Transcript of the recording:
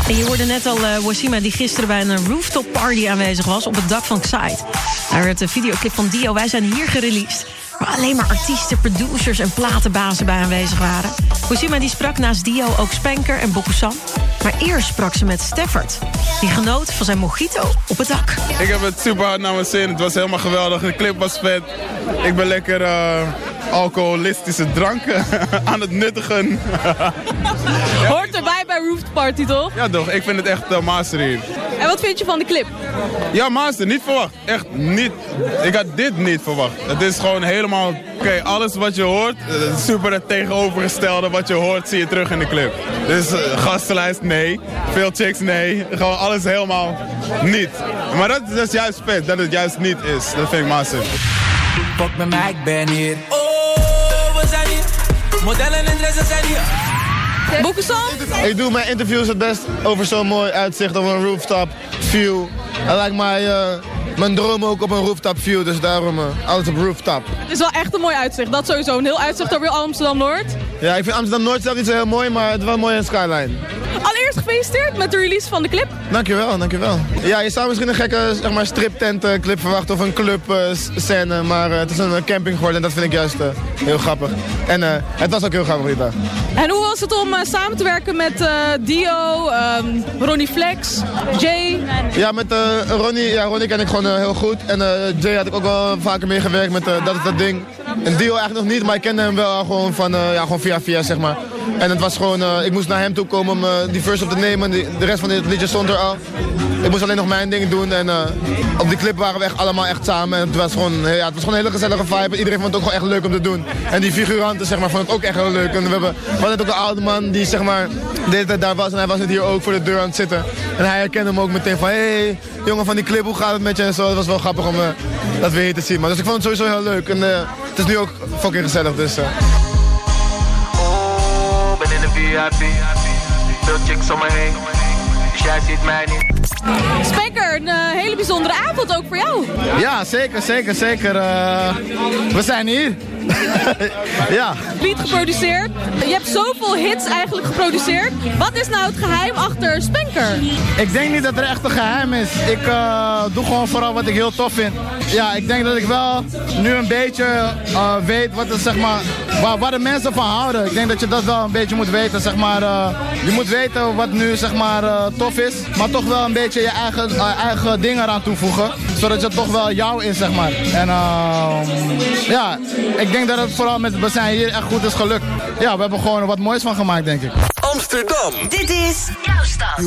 En je hoorde net al Wasima die gisteren bij een rooftop party aanwezig was op het dak van Excite. Daar werd de videoclip van Dio, Wij zijn hier gereleased. Waar alleen maar artiesten, producers en platenbazen bij aanwezig waren. Wasima die sprak naast Dio ook Spanker en Bokusan. Maar eerst sprak ze met Stafford. Die genoot van zijn mojito op het dak. Ik heb het super hard naar mijn zin. Het was helemaal geweldig. De clip was vet. Ik ben lekker alcoholistische dranken aan het nuttigen. Hoort erbij bij Rooftop Party, toch? Ja toch, ik vind het echt master hier. En wat vind je van de clip? Ja, master, niet verwacht. Echt niet. Ik had dit niet verwacht. Het is gewoon helemaal... Oké, alles wat je hoort, super het tegenovergestelde wat je hoort, zie je terug in de clip. Dus gastenlijst, nee. Veel chicks, nee. Gewoon alles helemaal niet. Maar dat is juist vet, dat het juist niet is. Dat vind ik master. Fuck met mij, ik ben hier. Oh, we zijn hier. Modellen en dressen zijn hier. Bokusan? Ik doe mijn interviews het best over zo'n mooi uitzicht op een rooftop view. En lijkt mij mijn droom ook op een rooftop view, dus daarom alles op rooftop. Het is wel echt een mooi uitzicht, dat sowieso. Een heel uitzicht over heel Amsterdam-Noord. Ja, ik vind Amsterdam-Noord zelf niet zo heel mooi, maar het is wel mooi in Skyline. Allereerst gefeliciteerd met de release van de clip. Dankjewel, dankjewel. Ja, je zou misschien een gekke zeg maar, striptent clip verwachten of een club scène, maar het is een camping geworden en dat vind ik juist heel grappig. En het was ook heel grappig die dag. En hoe was het om samen te werken met Dio, Ronnie Flex, Jay? Ja, met Ronnie ken ik gewoon heel goed. En Jay had ik ook wel vaker mee gewerkt met Dat is dat ding. En Dio eigenlijk nog niet, maar ik kende hem wel gewoon van gewoon via zeg maar. En het was gewoon, ik moest naar hem toe komen om die verse op te nemen. De rest van dit liedje stond er al. Ik moest alleen nog mijn ding doen en op die clip waren we echt allemaal echt samen. En het was gewoon, het was gewoon een hele gezellige vibe. Iedereen vond het ook gewoon echt leuk om te doen. En die figuranten zeg maar, vond het ook echt heel leuk. En we hadden net ook een oude man die zeg maar, de hele tijd daar was en hij was net hier ook voor de deur aan het zitten. En hij herkende hem ook meteen van, hey, jongen van die clip, hoe gaat het met je en zo. Het was wel grappig om dat weer hier te zien. Maar dus ik vond het sowieso heel leuk en het is nu ook fucking gezellig dus. Ben in de VIP. Veel chicks om me heen. Dus jij ziet mij niet. Spanker, een hele bijzondere avond ook voor jou. Ja, zeker. We zijn hier. Ja. Lied geproduceerd. Je hebt zoveel hits eigenlijk geproduceerd. Wat is nou het geheim achter Spanker? Ik denk niet dat er echt een geheim is. Ik doe gewoon vooral wat ik heel tof vind. Ja, ik denk dat ik wel nu een beetje weet wat het, zeg maar, waar de mensen van houden. Ik denk dat je dat wel een beetje moet weten, zeg maar. Je moet weten wat nu, zeg maar, tof is. Maar toch wel een beetje je eigen dingen eraan toevoegen. Zodat het toch wel jou is, zeg maar. En ja, ik denk dat het vooral met We zijn hier echt goed is gelukt. Ja, we hebben gewoon er wat moois van gemaakt, denk ik. Amsterdam. Dit is jouw stad.